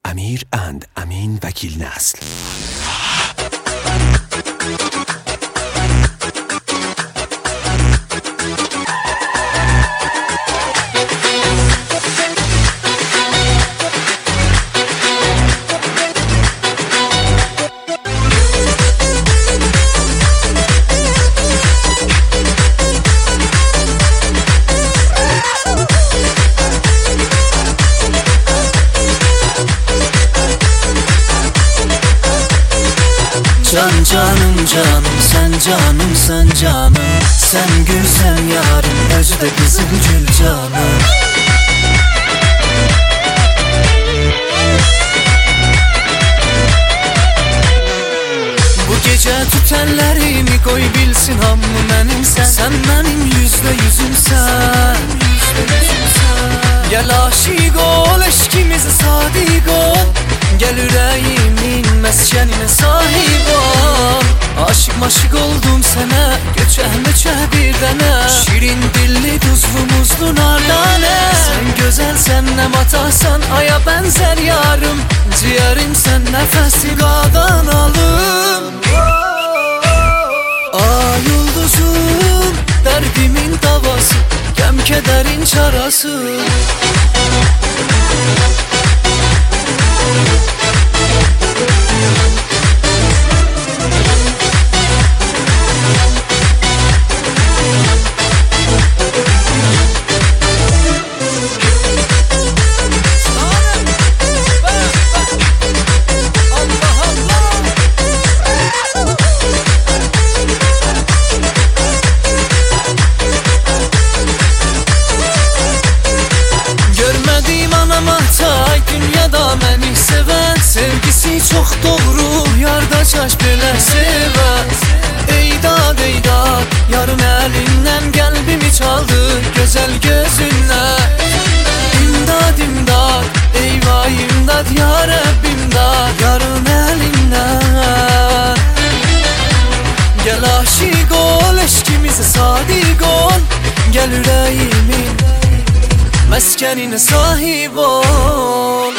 امیر اند امین وکیل نسل. Can canım canım, sen canımsan canım. Sen gülsen yarım, özü de kızıl gül canım. Bu gece tütenlerimi koy bilsin hamı menimsen. Sen benim %100'ümsen. Gel aşık ol, eşkimize sadık ol. Gel yüreğimin meskenine sahip ol. Aşık maşık oldum sana, göçe bir dene. Şirin dilli tuzlu muzlu nardane. Sen güzelsen ne matasan, aya benzer yarım. Ciğerim sen nefesi qadan alım. Ay yıldızım, derdimin davası, gəm kederin çarası. Dünyada məni sevən, sevgisi çox doğru, yarda çaş belə sevən. Eydad eydad, yarın əlindən qəlbimi çaldı, gözəl gözündən. İmdad imdad, eyvah imdad, ya Rəbbim dad, yarın əlindən. Gəl aşiq ol, eşkimizə sadiq ol. Gəl ürəyimin meskenine sahip ol.